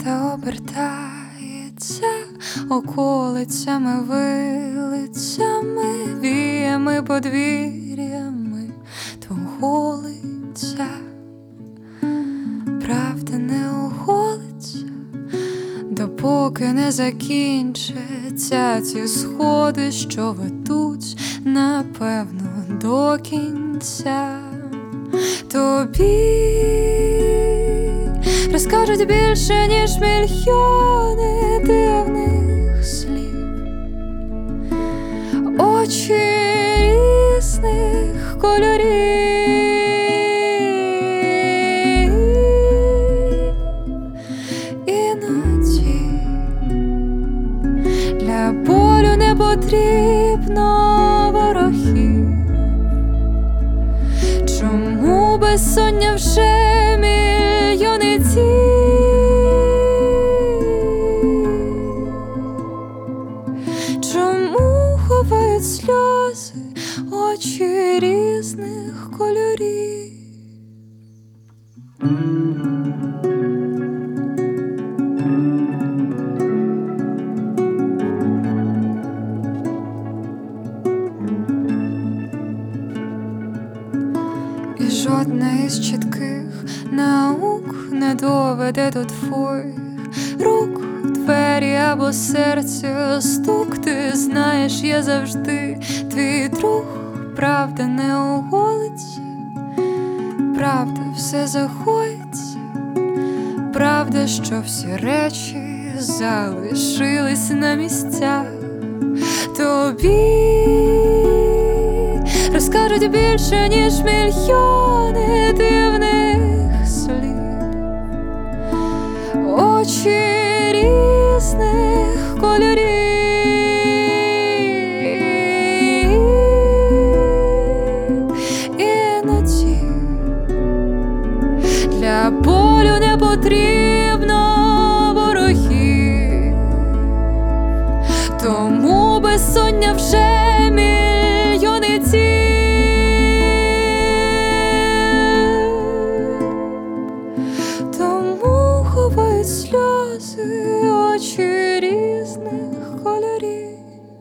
все обертається околицями, вилицями, віями, подвір'ями твого лиця. Правда не оголиться, допоки не закінчаться ці сходи, що ведуть, напевно, до кінця. Тобі розкажуть більше, ніж мільйони дивних слів. Очі різних кольорів. Іноді для болю не потрібно ворогів. Чому безсоння вже мільйони діб? Чому ховають сльози очі різних кольорів? І жодна із чітких наук не доведе до твоїх рук, двері або серця стук. Ти знаєш, я завжди твій друг. Правда не оголиться, правда все загоїться, правда, що всі речі залишились на місцях. Тобі розкажуть більше, ніж мільйони дивних слів. Очі різних кольорів. Іноді для болю не потрібно ворогів. Тому безсоння вже мільйони діб. Тому ховають сльози очі різних кольорів.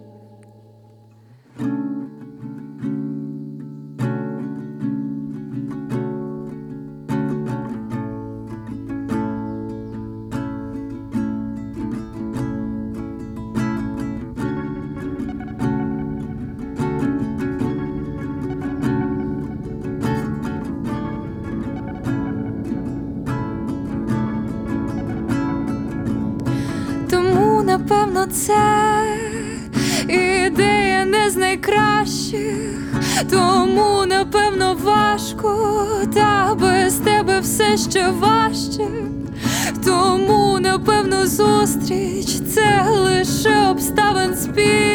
Тому, напевно, це ідея не з найкращих. Тому, напевно, важко, та без тебе все ще важче. Тому, напевно, зустріч – це лише обставин збіг.